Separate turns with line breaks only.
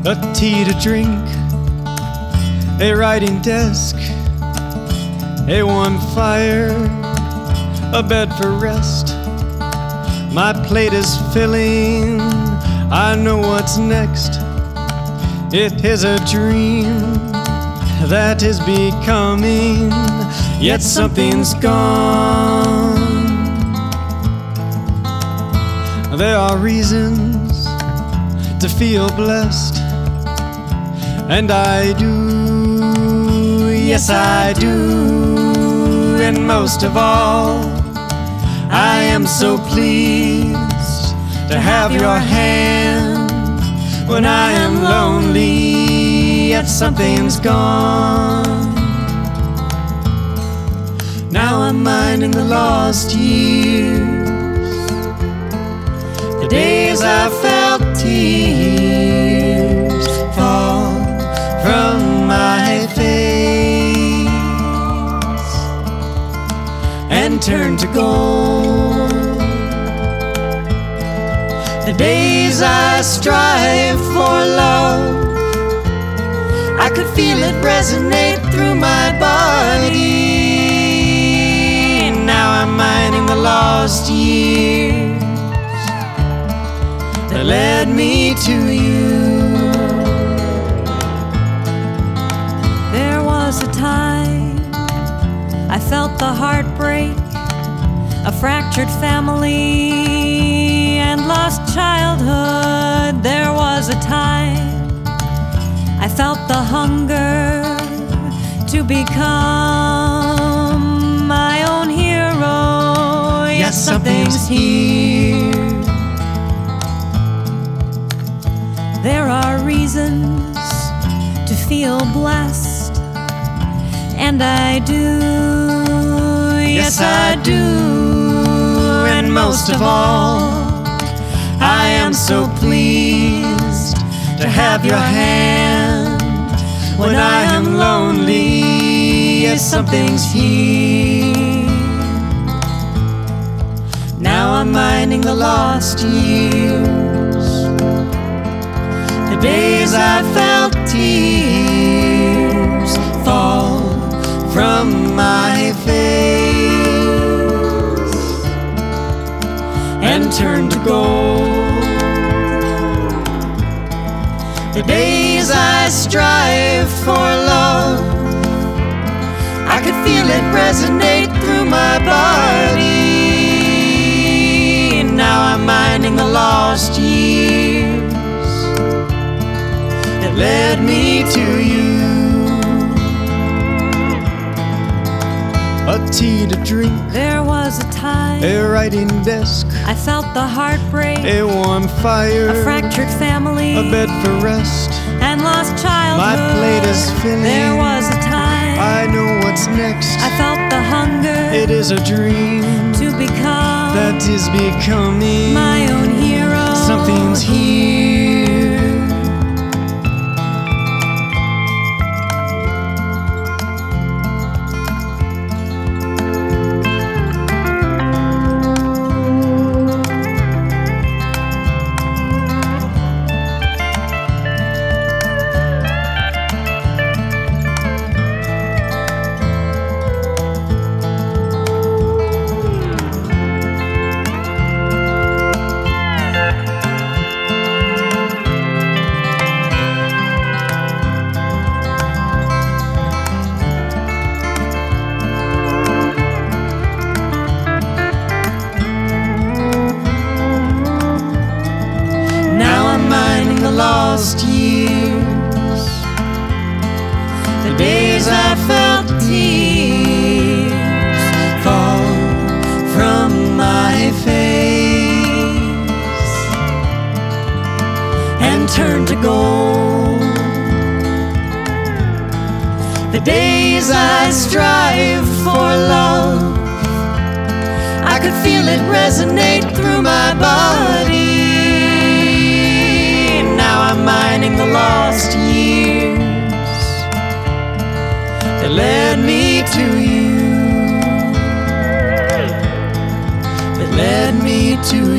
a tea to drink, a writing desk, a warm fire, a bed for rest. My plate is filling, I know what's next. It is a dream that is becoming, yet something's gone. There are reasons to feel blessed, and I do, yes I do. And most of all, I am so pleased to have your hand when I am lonely, yet something's gone. Now I'm minding the lost years, the days I felt tears fall from my face and turn to gold. The days I strive for love, I could feel it resonate through my body. Now I'm mining the lost years that led me to you.
There was a time I felt the heartbreak, a fractured family and lost childhood. There was a time I felt the hunger to become my own hero. Yet something's here. There are reasons to feel blessed, and I do, yes I do. And most of all, I am so pleased to have your hand when I am lonely, yes something's here. Now I'm mining the lost years, the days I felt tears fall from my face and turn to gold. The days I strive for love, I could feel it resonate through my body. Now I'm mining the lost years that led me to you.
A tea to drink,
there was a time
a writing desk,
I felt the heartbreak,
a warm fire,
a fractured family,
a bed for rest,
and lost childhood.
My plate is filling,
there was a time
I know what's next.
I felt the hunger,
it is a dream
to become
that is becoming
my own hero.
Something's here. Lost years, the days I felt tears fall from my face and turn to gold. The days I strive for love, I could feel it resonate through my body. I'm mining the lost years that led me to you, that led me to you.